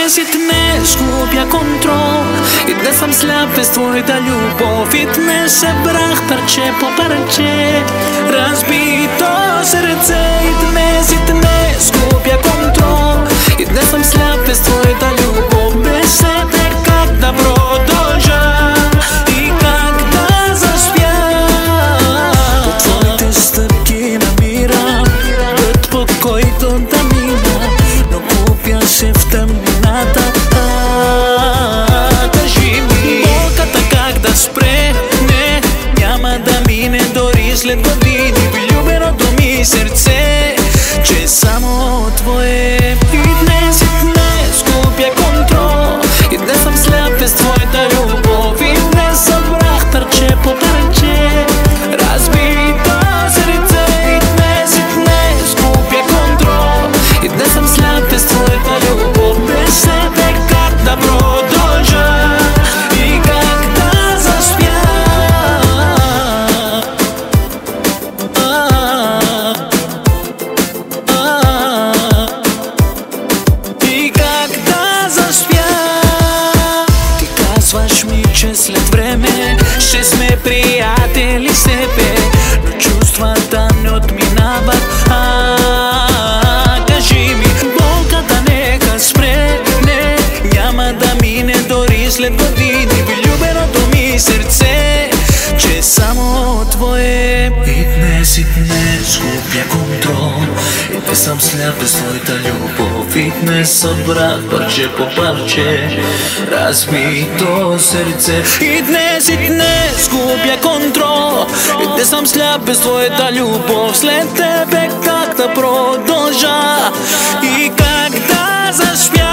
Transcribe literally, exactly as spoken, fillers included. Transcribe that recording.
днес и днес губя контрол. И днес съм сляп без твоята любов. И днес събрах парче по парче разбито сърце. И днес и днес губя контрол. И днес съм сляп без твоята любов. Без тебе как да продължа и как да заспя. От твоите стъпки намирам път, по който да мина, но губя се в тъмнината. Кажи ми, болката как да спре? Не, няма да мине дори след години. Влюбеното ми сърце, че е само твое. И днес и днес губя контрол. И днес съм сляп без твоята любов. И днес събрах парче по парче разбито сърце. И днес и днес губя контрол. И днес съм сляп без твоята любов. Без тебе как да продължа и как да заспя. И как да заспя. Ти казваш ми, че след време ще сме приятели с тебе, но чувствата не отминават. А, кажи ми, болката нека спре. Не, няма да мине дори след години. Влюбеното ми сърце, че е само твое. И днес и днес губя контрол. И днес съм сляп без твоята любов. И днес събрах парче по парче разбито сърце. И днес и днес губя контрол. И днес съм сляп без твоята любов. След тебе как да продължа и как да заспя.